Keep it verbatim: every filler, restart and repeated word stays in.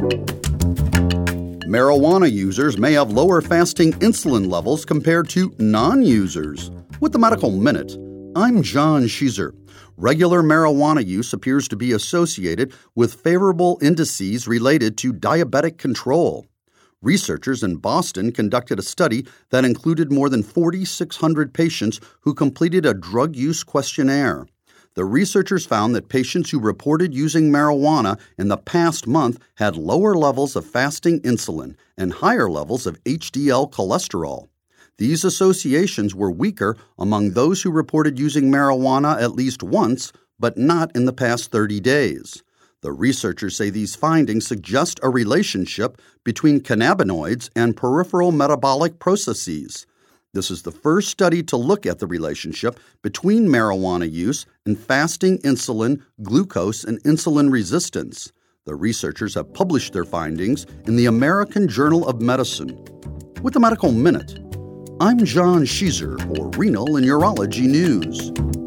Marijuana users may have lower fasting insulin levels compared to non-users. With the Medical Minute, I'm John Sheezer. Regular marijuana use appears to be associated with favorable indices related to diabetic control. Researchers in Boston conducted a study that included more than four thousand six hundred patients who completed a drug use questionnaire. The researchers found that patients who reported using marijuana in the past month had lower levels of fasting insulin and higher levels of H D L cholesterol. These associations were weaker among those who reported using marijuana at least once, but not in the past thirty days. The researchers say these findings suggest a relationship between cannabinoids and peripheral metabolic processes. This is the first study to look at the relationship between marijuana use and fasting insulin, glucose, and insulin resistance. The researchers have published their findings in the American Journal of Medicine. With the Medical Minute, I'm John Sheezer for Renal and Urology News.